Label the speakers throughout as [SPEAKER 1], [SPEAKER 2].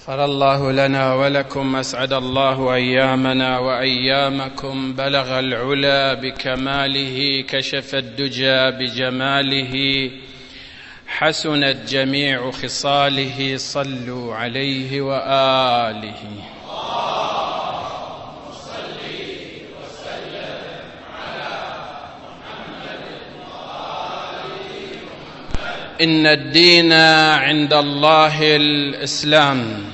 [SPEAKER 1] غفر الله لنا ولكم، أسعد الله أيامنا وأيامكم، بلغ العلا بكماله، كشف الدجى بجماله، حسنت جميع خصاله، صلوا عليه وآله. إن الدين عند الله الإسلام.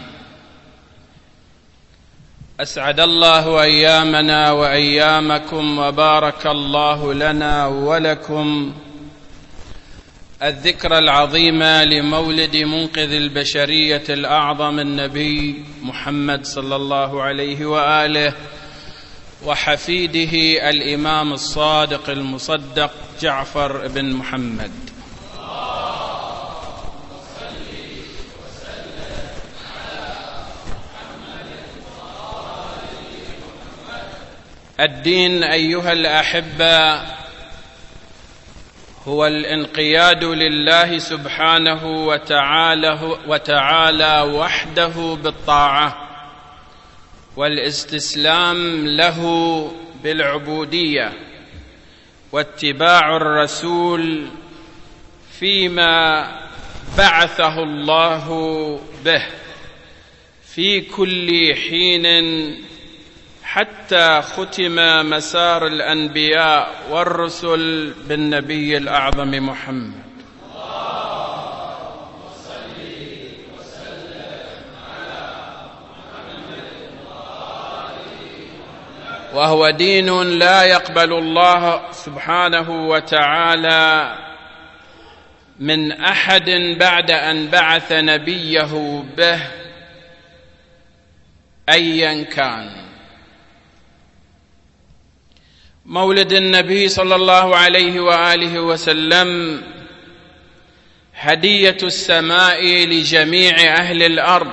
[SPEAKER 1] أسعد الله أيامنا وأيامكم، وبارك الله لنا ولكم الذكرى العظيمة لمولد منقذ البشرية الأعظم النبي محمد صلى الله عليه وآله، وحفيده الإمام الصادق المصدق جعفر بن محمد. الدين أيها الأحبة هو الانقياد لله سبحانه وتعالى وحده بالطاعة، والاستسلام له بالعبودية، واتباع الرسول فيما بعثه الله به في كل حين، حتى ختم مسار الأنبياء والرسل بالنبي الأعظم محمد. اللهم صل وسلم على محمد. وهو دين لا يقبل الله سبحانه وتعالى من أحد بعد أن بعث نبيه به أيا كان. مولد النبي صلى الله عليه وآله وسلم هدية السماء لجميع أهل الأرض.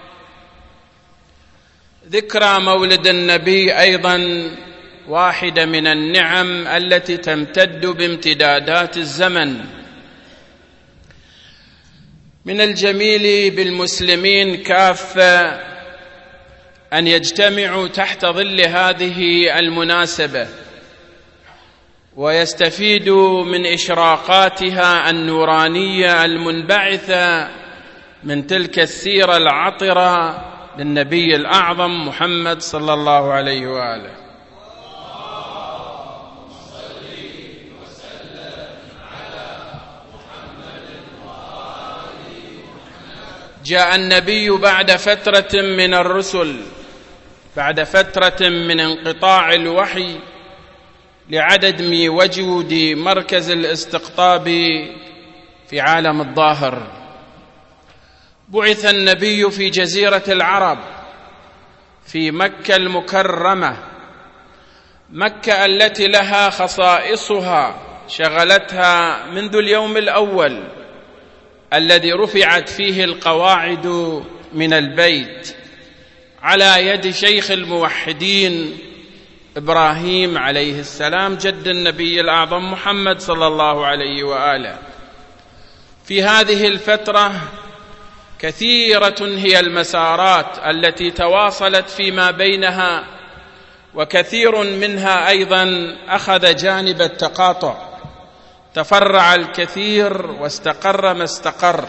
[SPEAKER 1] ذكرى مولد النبي أيضا واحدة من النعم التي تمتد بامتدادات الزمن. من الجميل بالمسلمين كافة أن يجتمعوا تحت ظل هذه المناسبة، ويستفيدوا من إشراقاتها النورانية المنبعثة من تلك السيرة العطرة للنبي الأعظم محمد صلى الله عليه وآله. جاء النبي بعد فترة من الرسل، بعد فترة من انقطاع الوحي لعدم وجود مركز الاستقطاب في عالم الظاهر. بعث النبي في جزيرة العرب في مكة المكرمة، مكة التي لها خصائصها شغلتها منذ اليوم الأول الذي رفعت فيه القواعد من البيت على يد شيخ الموحدين إبراهيم عليه السلام، جد النبي الأعظم محمد صلى الله عليه وآله. في هذه الفترة كثيرة هي المسارات التي تواصلت فيما بينها، وكثير منها أيضا أخذ جانب التقاطع، تفرع الكثير واستقر ما استقر.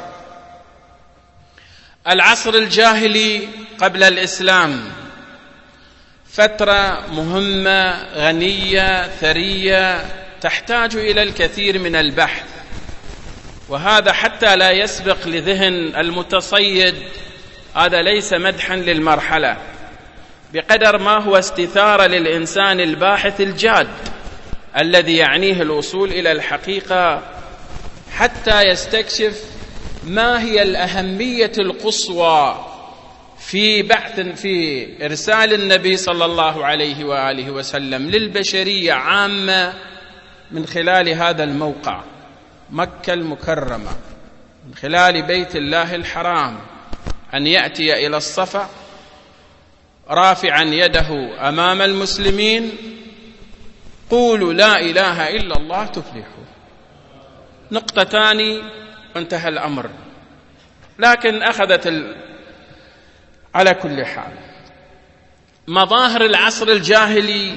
[SPEAKER 1] العصر الجاهلي قبل الإسلام فترة مهمة غنية ثرية تحتاج إلى الكثير من البحث، وهذا حتى لا يسبق لذهن المتصيد، هذا ليس مدحا للمرحلة بقدر ما هو استثارة للإنسان الباحث الجاد الذي يعنيه الوصول إلى الحقيقة، حتى يستكشف ما هي الأهمية القصوى في إرسال النبي صلى الله عليه وآله وسلم للبشرية عامة من خلال هذا الموقع مكة المكرمة، من خلال بيت الله الحرام، أن يأتي إلى الصفا رافعا يده أمام المسلمين: قولوا لا إله إلا الله تفلحوا. نقطتان وانتهى الأمر. لكن أخذت على كل حال، مظاهر العصر الجاهلي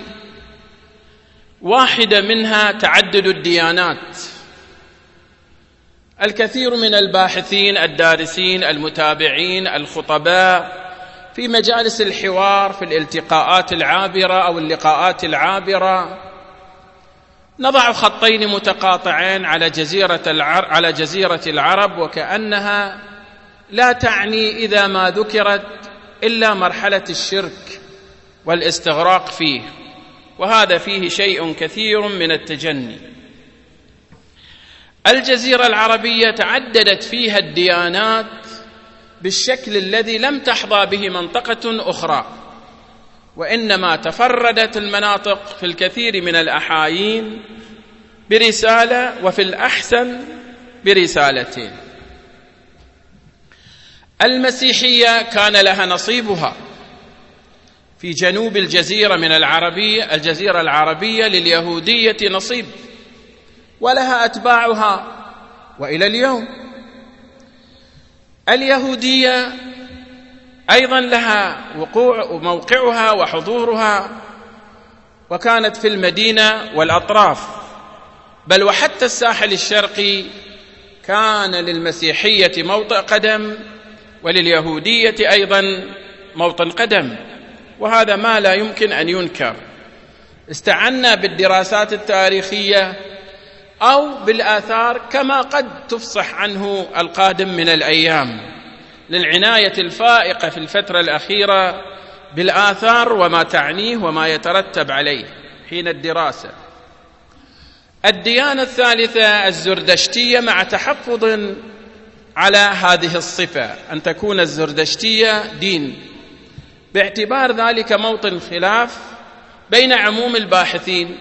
[SPEAKER 1] واحدة منها تعدد الديانات. الكثير من الباحثين الدارسين المتابعين الخطباء في مجالس الحوار في الالتقاءات العابرة أو اللقاءات العابرة نضع خطين متقاطعين على جزيرة العرب، وكأنها لا تعني إذا ما ذكرت إلا مرحلة الشرك والاستغراق فيه، وهذا فيه شيء كثير من التجني. الجزيرة العربية تعددت فيها الديانات بالشكل الذي لم تحظى به منطقة أخرى، وإنما تفردت المناطق في الكثير من الأحايين برسالة، وفي الأحسن برسالتين. المسيحية كان لها نصيبها في جنوب الجزيرة من الجزيرة العربية، لليهودية نصيب ولها أتباعها وإلى اليوم. اليهودية أيضا لها موقعها وحضورها، وكانت في المدينة والأطراف، بل وحتى الساحل الشرقي كان للمسيحية موطئ قدم ولليهودية أيضا موطن قدم، وهذا ما لا يمكن أن ينكر. استعنا بالدراسات التاريخية أو بالآثار كما قد تفصح عنه القادم من الأيام، للعناية الفائقة في الفترة الأخيرة بالآثار وما تعنيه وما يترتب عليه حين الدراسة. الديانة الثالثة الزردشتية، مع تحفظ على هذه الصفة أن تكون الزردشتية دين، باعتبار ذلك موطن خلاف بين عموم الباحثين.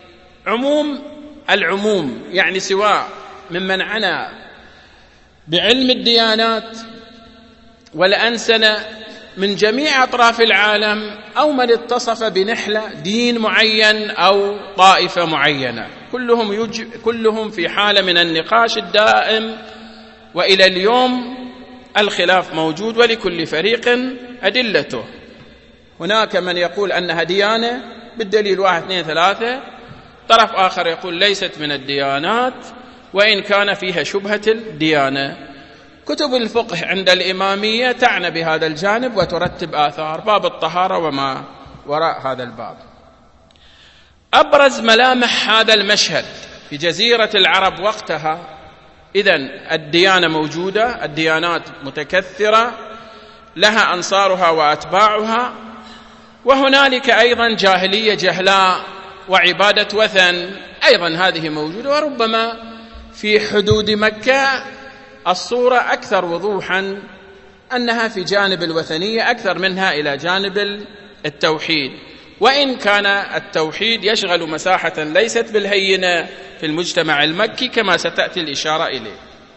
[SPEAKER 1] العموم يعني سواء ممن عنى بعلم الديانات والأنسنة من جميع أطراف العالم، أو من اتصف بنحلة دين معين أو طائفة معينة، كلهم في حالة من النقاش الدائم، وإلى اليوم الخلاف موجود ولكل فريق أدلته. هناك من يقول أنها ديانة بالدليل 1 2 3، طرف آخر يقول ليست من الديانات وإن كان فيها شبهة الديانة. كتب الفقه عند الإمامية تعنى بهذا الجانب وترتب آثار، باب الطهارة وما وراء هذا الباب. أبرز ملامح هذا المشهد في جزيرة العرب وقتها، إذن الديانة موجودة، الديانات متكثرة لها أنصارها وأتباعها، وهنالك أيضا جاهلية جهلاء وعبادة وثن أيضا هذه موجودة، وربما في حدود مكة الصورة أكثر وضوحا أنها في جانب الوثنية أكثر منها إلى جانب التوحيد، وإن كان التوحيد يشغل مساحة ليست بالهينة في المجتمع المكي كما ستأتي الإشارة إليه.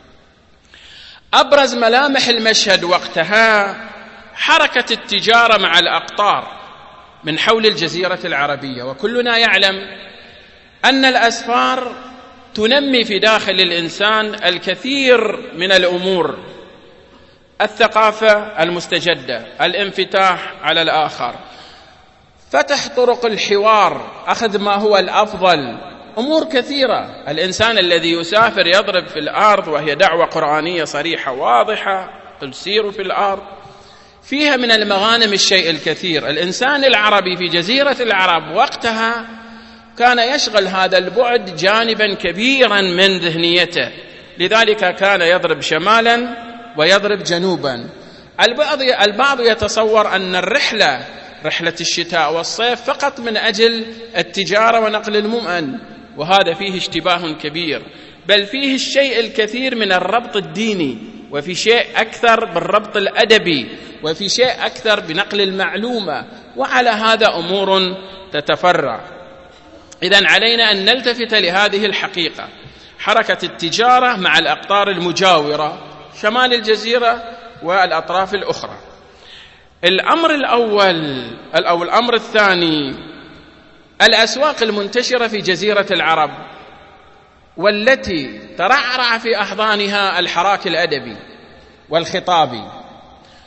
[SPEAKER 1] أبرز ملامح المشهد وقتها حركة التجارة مع الأقطار من حول الجزيرة العربية، وكلنا يعلم أن الأسفار تنمي في داخل الإنسان الكثير من الأمور: الثقافة المستجدة، الانفتاح على الآخر، فتح طرق الحوار، أخذ ما هو الأفضل، أمور كثيرة. الإنسان الذي يسافر يضرب في الأرض، وهي دعوة قرآنية صريحة واضحة، قل سيروا في الأرض، فيها من المغانم الشيء الكثير. الإنسان العربي في جزيرة العرب وقتها كان يشغل هذا البعد جانبا كبيرا من ذهنيته، لذلك كان يضرب شمالا ويضرب جنوبا. البعض يتصور أن رحلة الشتاء والصيف فقط من أجل التجارة ونقل المؤن، وهذا فيه اشتباه كبير، بل فيه الشيء الكثير من الربط الديني، وفي شيء أكثر بالربط الأدبي، وفي شيء أكثر بنقل المعلومة، وعلى هذا أمور تتفرع. إذن علينا أن نلتفت لهذه الحقيقة: حركة التجارة مع الأقطار المجاورة شمال الجزيرة والأطراف الأخرى. الأمر الأول أو الأمر الثاني: الأسواق المنتشرة في جزيرة العرب، والتي ترعرع في أحضانها الحراك الأدبي والخطابي،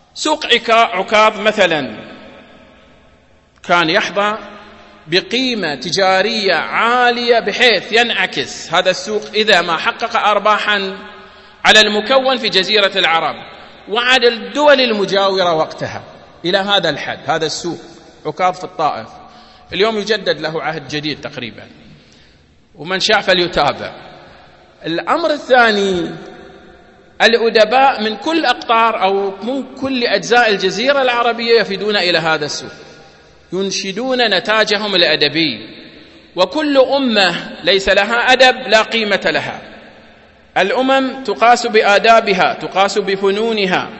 [SPEAKER 1] سوق عكاظ مثلا كان يحظى بقيمة تجارية عالية بحيث ينعكس هذا السوق إذا ما حقق أرباحا على المكون في جزيرة العرب وعلى الدول المجاورة وقتها إلى هذا الحد. هذا السوق عكاظ في الطائف اليوم يجدد له عهد جديد تقريبا، ومن شاء فليتابع. الأمر الثاني، الأدباء من كل أقطار أو من كل أجزاء الجزيرة العربية يفدون إلى هذا السوق، ينشدون نتاجهم الأدبي، وكل أمة ليس لها أدب لا قيمة لها. الأمم تقاس بآدابها، تقاس بفنونها.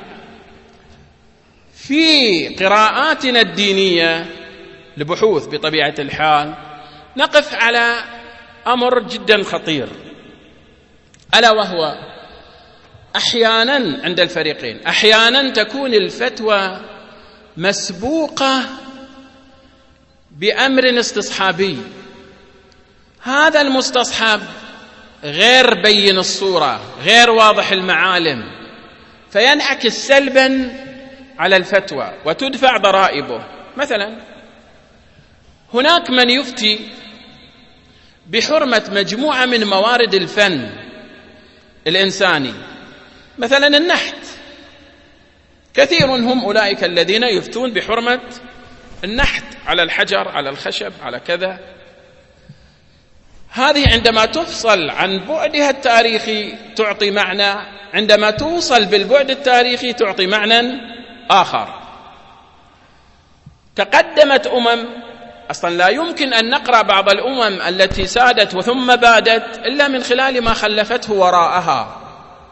[SPEAKER 1] في قراءاتنا الدينية لبحوث بطبيعة الحال نقف على أمر جدا خطير، ألا وهو أحيانا عند الفريقين أحيانا تكون الفتوى مسبوقة بأمر استصحابي، هذا المستصحب غير بين الصورة، غير واضح المعالم، فينعكس سلبا على الفتوى وتدفع ضرائبه. مثلا هناك من يفتي بحرمة مجموعة من موارد الفن الإنساني، مثلا النحت، كثير هم أولئك الذين يفتون بحرمة النحت على الحجر، على الخشب، على كذا. هذه عندما تفصل عن بعدها التاريخي تعطي معنى، عندما توصل بالبعد التاريخي تعطي معنى آخر. تقدمت أصلا لا يمكن أن نقرأ بعض الأمم التي سادت وثم بادت إلا من خلال ما خلفته وراءها.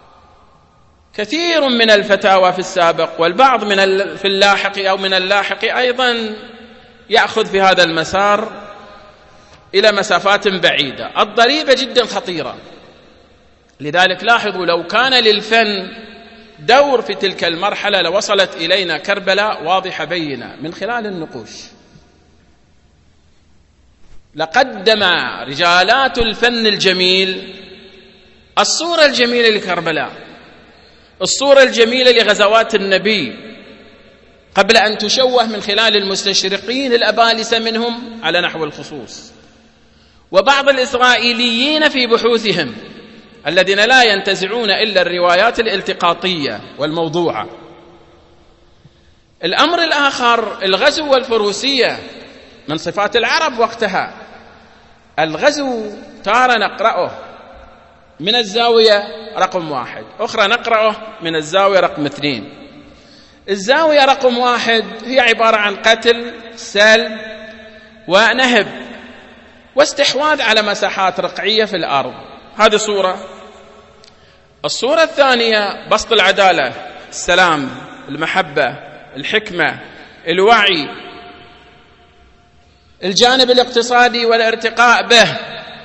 [SPEAKER 1] كثير من الفتاوى في السابق والبعض في اللاحق أو من اللاحق أيضا يأخذ في هذا المسار إلى مسافات بعيدة. الضريبة جدا خطيرة، لذلك لاحظوا لو كان للفن دور في تلك المرحلة لوصلت إلينا كربلاء واضحة بينة من خلال النقوش. لقدم رجالات الفن الجميل الصورة الجميلة لكربلاء، الصورة الجميلة لغزوات النبي قبل أن تشوه من خلال المستشرقين الأبالسة منهم على نحو الخصوص، وبعض الإسرائيليين في بحوثهم الذين لا ينتزعون إلا الروايات الالتقاطية والموضوعة. الأمر الآخر الغزو والفروسية من صفات العرب وقتها. الغزو تارة نقرأه من الزاوية رقم 1، أخرى نقرأه من الزاوية رقم 2. الزاوية رقم 1 هي عبارة عن قتل، سلب ونهب واستحواذ على مساحات رقعية في الأرض، هذه صورة. الصورة الثانية بسط العدالة، السلام، المحبة، الحكمة، الوعي، الجانب الاقتصادي والارتقاء به،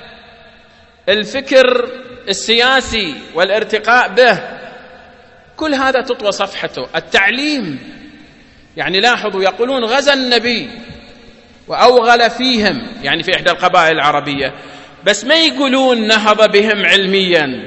[SPEAKER 1] الفكر السياسي والارتقاء به، كل هذا تطوى صفحته. التعليم، يعني لاحظوا يقولون غزا النبي وأوغل فيهم، يعني في إحدى القبائل العربية، بس ما يقولون نهض بهم علميا،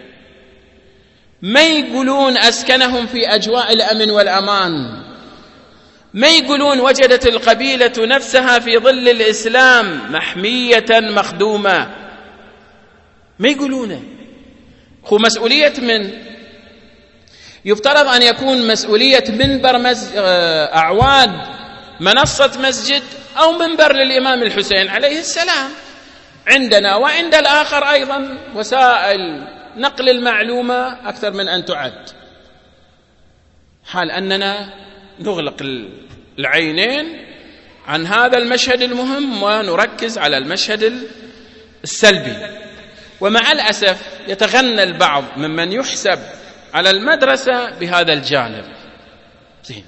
[SPEAKER 1] ما يقولون أسكنهم في أجواء الأمن والأمان، ما يقولون وجدت القبيلة نفسها في ظل الإسلام محمية مخدومة، ما يقولونه. هو مسؤولية من يفترض أن يكون مسؤولية منبر أعواد منصة مسجد أو منبر للإمام الحسين عليه السلام عندنا، وعند الآخر أيضا وسائل نقل المعلومة أكثر من أن تعد. حال أننا نغلق العينين عن هذا المشهد المهم ونركز على المشهد السلبي. ومع الأسف يتغنى البعض ممن يحسب على المدرسة بهذا الجانب. زين.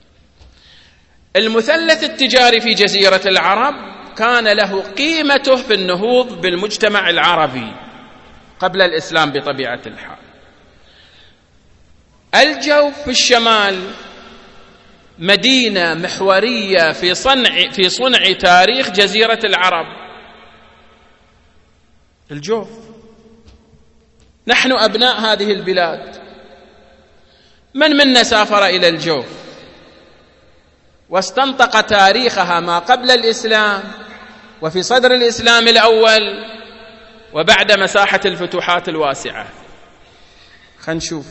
[SPEAKER 1] المثلث التجاري في جزيرة العرب كان له قيمته في النهوض بالمجتمع العربي قبل الإسلام بطبيعة الحال. الجوف في الشمال مدينة محورية في صنع تاريخ جزيرة العرب. الجوف، نحن أبناء هذه البلاد، من منا سافر إلى الجوف واستنطق تاريخها ما قبل الإسلام وفي صدر الإسلام الأول وبعد مساحة الفتوحات الواسعة؟ خلينا نشوف.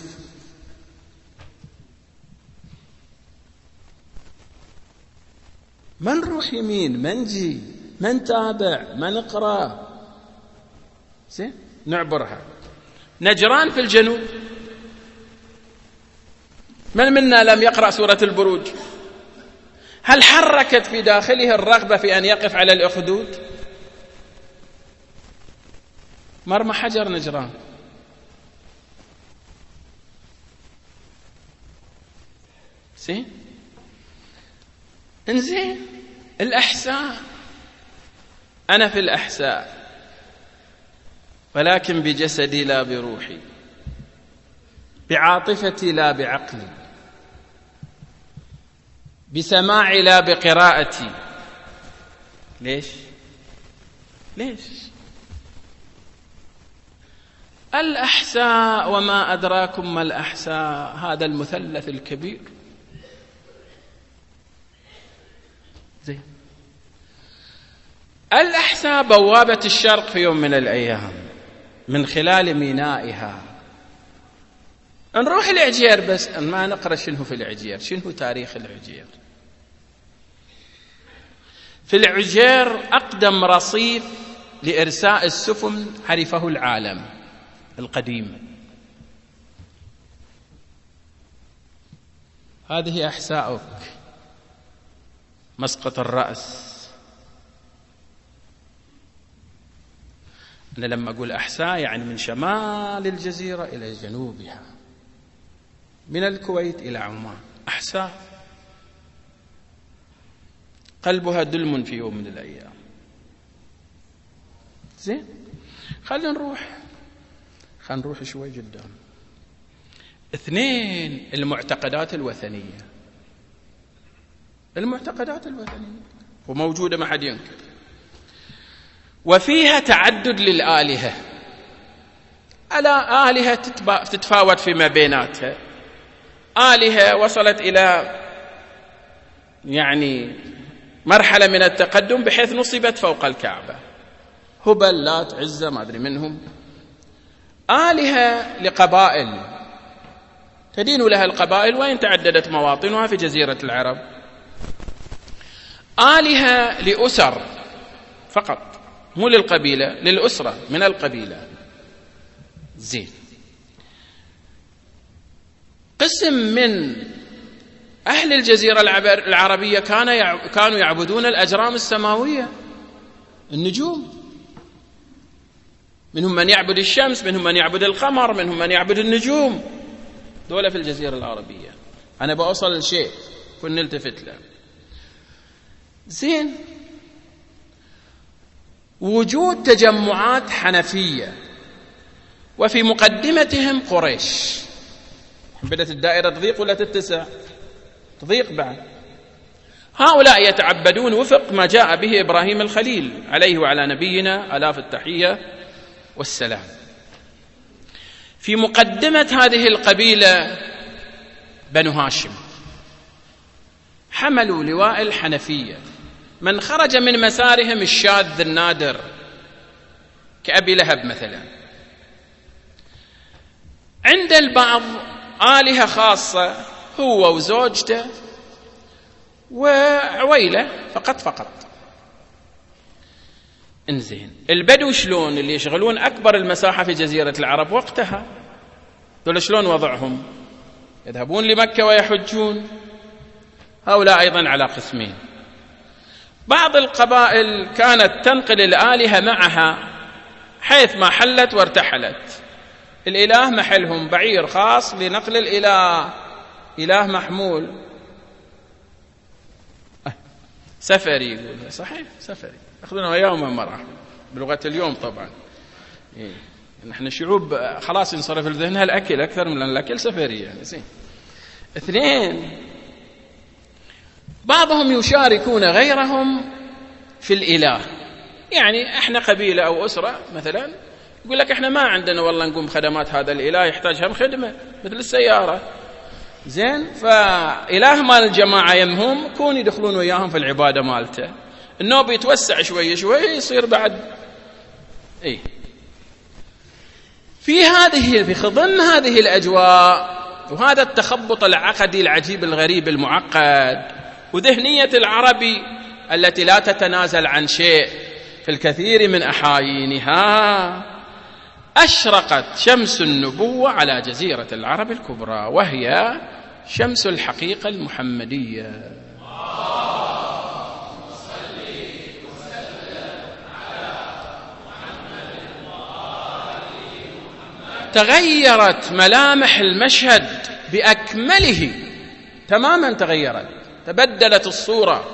[SPEAKER 1] ما نروح يمين، ما نجي، ما نتابع، ما نقرأ، زين نعبرها. نجران في الجنوب، من منا لم يقرأ سورة البروج؟ هل حركت في داخله الرغبة في أن يقف على الأخدود؟ مرمى حجر نجران. زين انزين. الأحساء، أنا في الأحساء ولكن بجسدي لا بروحي، بعاطفتي لا بعقلي، بسماعي لا بقراءتي. ليش؟ الأحساء وما أدراكم ما الأحساء، هذا المثلث الكبير. زين. الأحساء بوابة الشرق في يوم من الأيام من خلال مينائها. نروح العجير بس ما نقرأ شنو في العجير، شنو تاريخ العجير. في العجير أقدم رصيف لإرساء السفن عرفه العالم القديم. هذه أحساؤك، مسقط الرأس. أنا لما أقول أحساء يعني من شمال الجزيرة إلى جنوبها، من الكويت إلى عمان. أحساء قلبها دلم في يوم من الأيام. زين، خلينا نروح شوي قدام. 2، المعتقدات الوثنية. المعتقدات الوثنية وموجودة ما حد ينكر، وفيها تعدد للآلهة. آلهة تتفاوت فيما بيناتها، آلهة وصلت إلى يعني مرحلة من التقدم بحيث نصبت فوق الكعبة، هبل، لات، عزة، ما أدري منهم. آلهة لقبائل تدين لها القبائل وإن تعددت مواطنها في جزيرة العرب. آلهة لأسر فقط، مو للقبيلة، للأسرة من القبيلة. زين. قسم من أهل الجزيرة العربية كانوا يعبدون الأجرام السماوية، النجوم. منهم من يعبد الشمس، منهم من يعبد القمر، منهم من يعبد النجوم. دولة في الجزيرة العربية. أنا بأوصل لشيء كن نلتفت له. زين. وجود تجمعات حنفية وفي مقدمتهم قريش. بدأت الدائرة تضيق ولا تتسع؟ تضيق بعد. هؤلاء يتعبدون وفق ما جاء به إبراهيم الخليل عليه وعلى نبينا آلاف التحية والسلام. في مقدمة هذه القبيلة بنو هاشم، حملوا لواء الحنفية. من خرج من مسارهم الشاذ النادر كأبي لهب مثلا. عند البعض آلهة خاصة، هو وزوجته وعويلة فقط. انزين. البدو شلون؟ اللي يشغلون أكبر المساحة في جزيرة العرب وقتها، دول شلون وضعهم؟ يذهبون لمكة ويحجون. هؤلاء أيضا على قسمين. بعض القبائل كانت تنقل الآلهة معها حيث ما حلت وارتحلت. الإله محلهم بعير خاص لنقل الإله، إله محمول سفري، يقول صحيح سفري، يأخذونه يوما مرة بلغة اليوم طبعا. نحن شعوب خلاص ينصرف لذهنها الأكل أكثر من الأكل، سفري يعني. زين. 2، بعضهم يشاركون غيرهم في الإله. يعني احنا قبيلة أو أسرة مثلا، يقول لك احنا ما عندنا والله نقوم بخدمات هذا الإله، يحتاج هم خدمة مثل السيارة. زين، فإله مال الجماعة يمهم كون يدخلون وياهم في العبادة مالته، النوب يتوسع شوية شوية يصير بعد إيه. في ضمن هذه الأجواء وهذا التخبط العقدي العجيب الغريب المعقد وذهنية العربي التي لا تتنازل عن شيء في الكثير من أحايينها، أشرقت شمس النبوة على جزيرة العرب الكبرى، وهي شمس الحقيقة المحمدية. تغيرت ملامح المشهد بأكمله تماما، تغيرت، تبدلت الصورة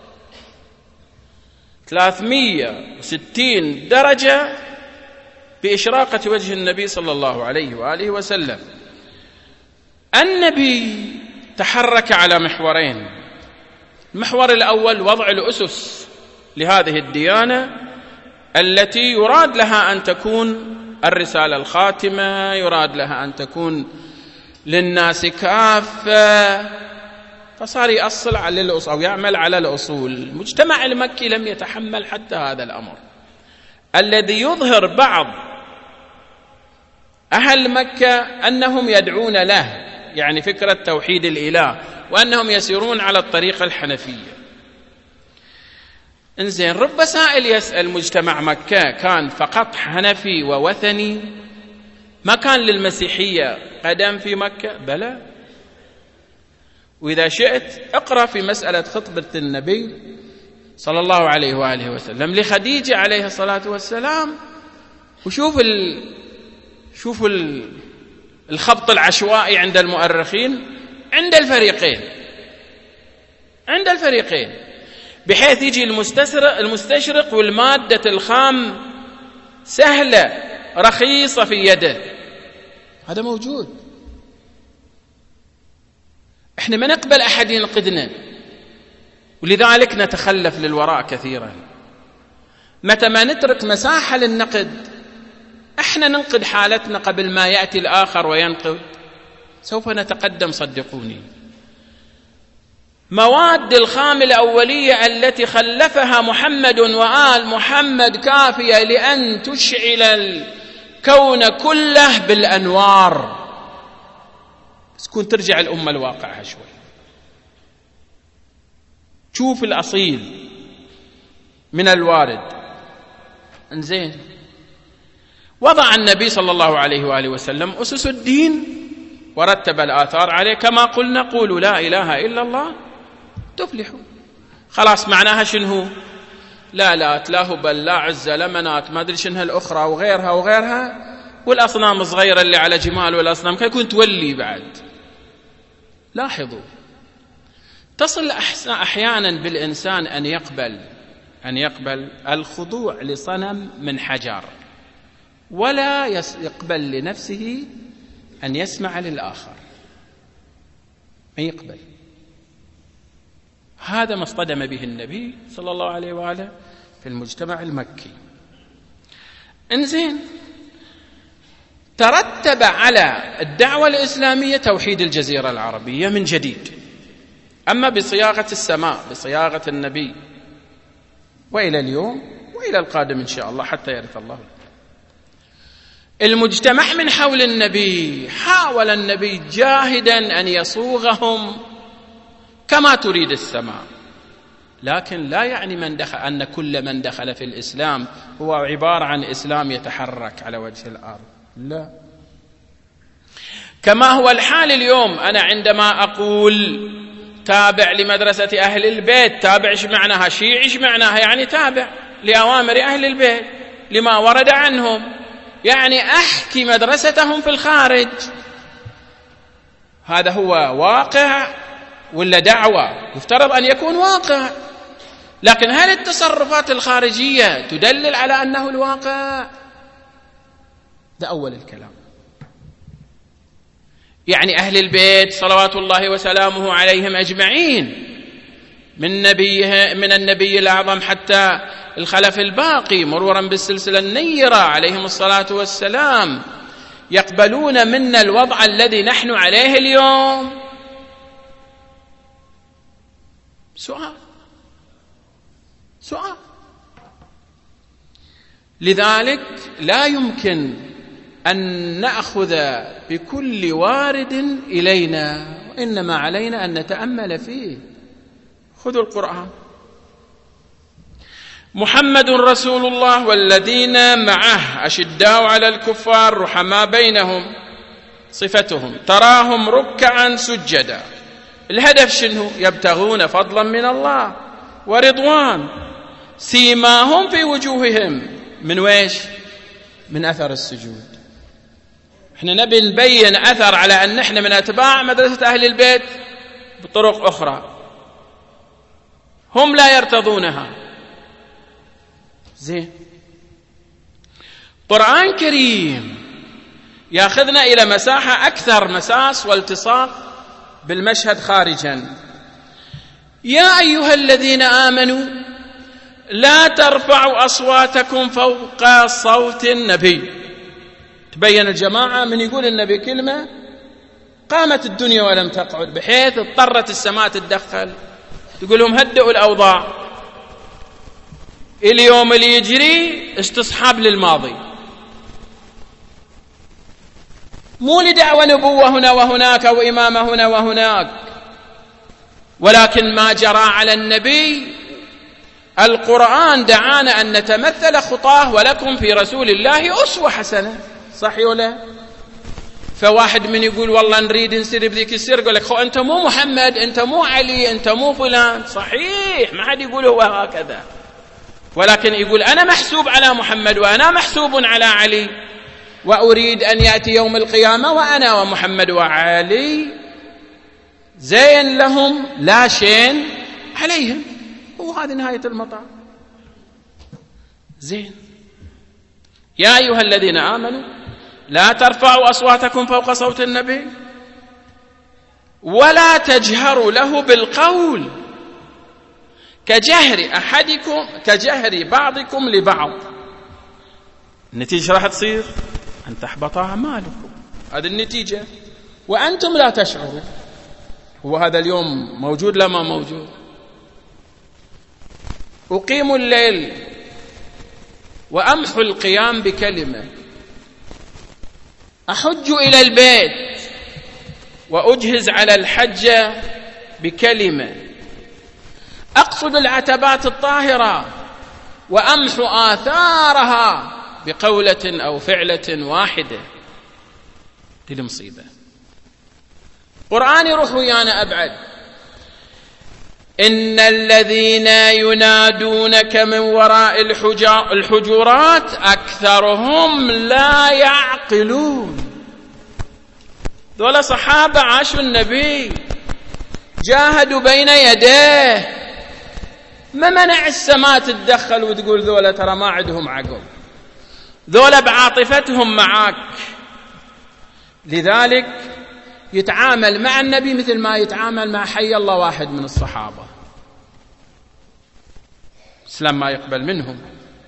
[SPEAKER 1] 360 درجة بإشراقة وجه النبي صلى الله عليه وآله وسلم. النبي تحرك على محورين: المحور الأول وضع الأسس لهذه الديانة التي يراد لها أن تكون الرسالة الخاتمة، يراد لها أن تكون للناس كافة، فصار يأصل على الأصول أو يعمل على الأصول. المجتمع المكي لم يتحمل حتى هذا الأمر الذي يظهر بعض أهل مكة أنهم يدعون له، يعني فكرة توحيد الإله، وأنهم يسيرون على الطريقة الحنفية. إنزين، رب سائل يسأل مجتمع مكة كان فقط حنفي ووثني؟ ما كان للمسيحية قدم في مكة؟ بلى. وإذا شئت اقرأ في مسألة خطبة النبي صلى الله عليه وآله وسلم لخديجة عليه الصلاة والسلام، وشوف الخبط العشوائي عند المؤرخين عند الفريقين، بحيث يجي المستشرق والمادة الخام سهلة رخيصة في يده. هذا موجود. احنا ما نقبل أحد ينقدنا، ولذلك نتخلف للوراء كثيرا. متى ما نترك مساحة للنقد، احنا ننقد حالتنا قبل ما يأتي الآخر وينقد، سوف نتقدم، صدقوني. مواد الخام الأولية التي خلفها محمد وآل محمد كافية لأن تشعل الكون كله بالأنوار، بس كون ترجع الأمة الواقعها شوي، شوف الأصيل من الوارد. انزين، وضع النبي صلى الله عليه وآله وسلم أسس الدين ورتب الآثار عليه، كما قلنا: قولوا لا إله إلا الله تفلحوا. خلاص، معناها شنو؟ لا لات، لا هبل، لا عزة، لا منات، ما أدري شنها الأخرى وغيرها، والأصنام الصغيرة اللي على جمال، والأصنام كي يكون تولي بعد. لاحظوا، تصل أحيانا بالإنسان أن يقبل الخضوع لصنم من حجر، ولا يقبل لنفسه أن يسمع للآخر، ما يقبل. هذا ما اصطدم به النبي صلى الله عليه وآله في المجتمع المكي. انزين، ترتب على الدعوة الإسلامية توحيد الجزيرة العربية من جديد، أما بصياغة السماء، بصياغة النبي، وإلى اليوم وإلى القادم إن شاء الله حتى يرث الله. المجتمع من حول النبي، حاول النبي جاهدا أن يصوغهم كما تريد السماء، لكن لا يعني أن كل من دخل في الإسلام هو عبارة عن إسلام يتحرك على وجه الأرض، لا. كما هو الحال اليوم، أنا عندما أقول تابع لمدرسة أهل البيت، تابع إيش معناها؟ شيعي إيش معناها؟ يعني تابع لأوامر أهل البيت لما ورد عنهم، يعني أحكي مدرستهم في الخارج. هذا هو واقع ولا دعوة؟ يفترض أن يكون واقع، لكن هل التصرفات الخارجية تدلل على أنه الواقع؟ ده أول الكلام. يعني أهل البيت صلوات الله وسلامه عليهم أجمعين، من النبي الأعظم حتى الخلف الباقي مرورا بالسلسلة النيرة عليهم الصلاة والسلام، يقبلون منا الوضع الذي نحن عليه اليوم، سؤال. لذلك لا يمكن أن نأخذ بكل وارد إلينا، وإنما علينا أن نتأمل فيه. خذوا القرآن: محمد رسول الله والذين معه أشداء على الكفار رحماء بينهم. صفتهم: تراهم ركعا سجدا. الهدف شنو؟ يبتغون فضلا من الله ورضوان. سيماهم في وجوههم من ويش؟ من أثر السجود. احنا نبي نبين أثر على أن نحن من أتباع مدرسة أهل البيت بطرق أخرى هم لا يرتضونها. زين، قرآن كريم ياخذنا إلى مساحة أكثر مساس والتصاق بالمشهد خارجا. يا أيها الذين آمنوا لا ترفعوا أصواتكم فوق صوت النبي. تبين الجماعة من يقول النبي كلمة قامت الدنيا ولم تقعد، بحيث اضطرت السماء تتدخل تقول لهم هدئوا الأوضاع. اليوم اللي يجري استصحاب للماضي، مو لدعوى نبوة هنا وهناك أو إمامة هنا وهناك، ولكن ما جرى على النبي. القرآن دعانا أن نتمثل خطاه، ولكم في رسول الله أسوة حسنة. صحيح ولا؟ فواحد من يقول والله نريد نسير بذيك السير، يقول لك خو أنت مو محمد، أنت مو علي، أنت مو فلان. صحيح، ما حد يقول هو هكذا، ولكن يقول أنا محسوب على محمد وأنا محسوب على علي، وأريد أن يأتي يوم القيامة وأنا ومحمد وعلي زين لهم لا شين عليهم. وهذه نهاية المطاف. زين، يا أيها الذين آمنوا لا ترفعوا أصواتكم فوق صوت النبي ولا تجهروا له بالقول كجهر بعضكم لبعض. النتيجة راح تصير أن تحبط أعمالكم. هذه النتيجة وأنتم لا تشعرون. هو هذا اليوم موجود لا ما موجود؟ أقيم الليل وأمحو القيام بكلمة، أحج إلى البيت وأجهز على الحجة بكلمة، أقصد العتبات الطاهرة وأمحو آثارها بقولة أو فعلة واحدة. دي المصيبة. قرآن يروح ويانا أبعد: إن الذين ينادونك من وراء الحجرات أكثرهم لا يعقلون. دول صحابة عاشوا النبي، جاهدوا بين يديه، ما منع السماء تتدخل وتقول ذولا ترى ما عندهم عقل، ذولا بعاطفتهم معاك. لذلك يتعامل مع النبي مثل ما يتعامل مع حي الله واحد من الصحابة، الإسلام ما يقبل منهم.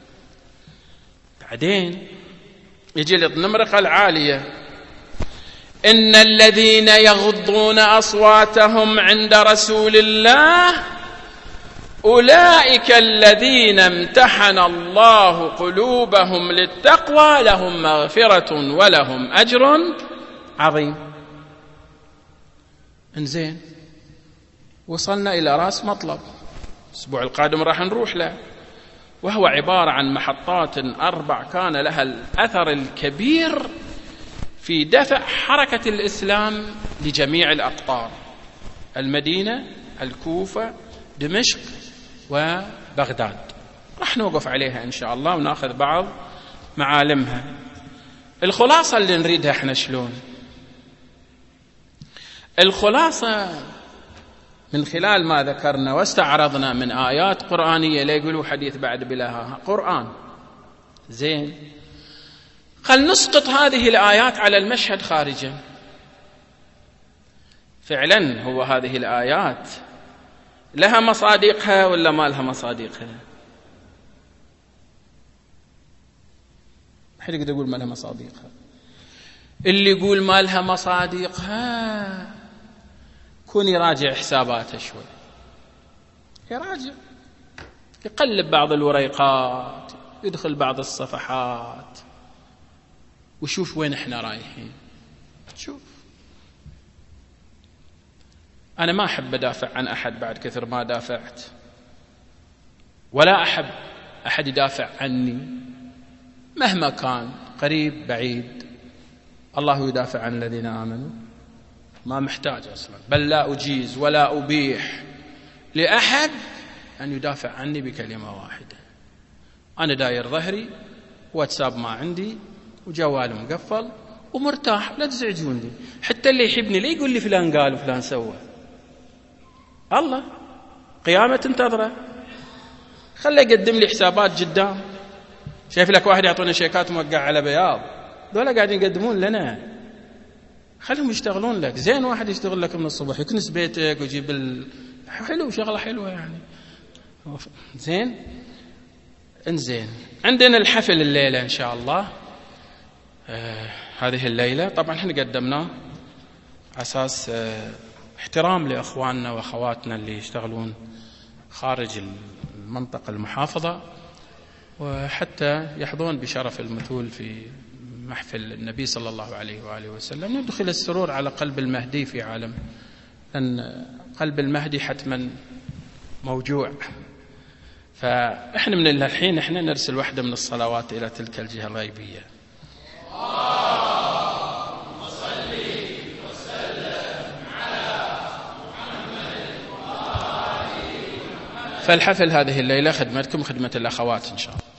[SPEAKER 1] بعدين يجي النمرقة العالية: إن الذين يغضون أصواتهم عند رسول الله أولئك الذين امتحن الله قلوبهم للتقوى لهم مغفرة ولهم أجر عظيم. انزين، وصلنا إلى رأس مطلب الأسبوع القادم راح نروح له، وهو عبارة عن محطات 4 كان لها الأثر الكبير في دفع حركة الإسلام لجميع الأقطار: المدينة، الكوفة، دمشق، وبغداد. راح نوقف عليها إن شاء الله ونأخذ بعض معالمها. الخلاصة اللي نريدها احنا شلون؟ الخلاصة من خلال ما ذكرنا واستعرضنا من آيات قرآنية، لا يقولوا حديث بعد بلاها، قرآن. زين، خل نسقط هذه الآيات على المشهد خارجا. فعلا هو هذه الآيات لها مصادقها ولا ما لها مصادقها؟ حد يقدر يقول ما لها مصادقها؟ اللي يقول ما لها مصادقها كون يراجع حساباته شوي. يراجع، يقلب بعض الوريقات، يدخل بعض الصفحات وشوف وين احنا رايحين. شوف، أنا ما أحب أدافع عن أحد بعد كثر ما دافعت، ولا أحب أحد يدافع عني مهما كان، قريب بعيد. الله يدافع عن الذين آمنوا، ما محتاج أصلا، بل لا أجيز ولا أبيح لأحد أن يدافع عني بكلمة واحدة. أنا داير ظهري، واتساب ما عندي، وجوالي مقفل ومرتاح، لا تزعجوني. حتى اللي يحبني لا يقول لي فلان قال وفلان سوى. الله قيامة تنتظره، خليه يقدم لي حسابات قدام. شايف لك واحد يعطونا شيكات موقع على بياض، دول قاعدين يقدمون لنا، خلهم يشتغلون لك. زين واحد يشتغل لك من الصبح، يكنس بيتك ويجيب حلو، شغلة حلوة يعني. زين، انزين، عندنا الحفل الليلة إن شاء الله. هذه الليلة طبعا احنا قدمناه أساس احترام لأخواننا وأخواتنا اللي يشتغلون خارج المنطقة المحافظة، وحتى يحظون بشرف المثول في محفل النبي صلى الله عليه وآله وسلم. ندخل السرور على قلب المهدي في عالم، لأن قلب المهدي حتما موجوع. فإحنا من الحين إحنا نرسل واحدة من الصلوات إلى تلك الجهة الغيبية. اللهم صل وسلم على محمد. فالحفل هذه الليلة خدمتكم، خدمة الأخوات إن شاء الله.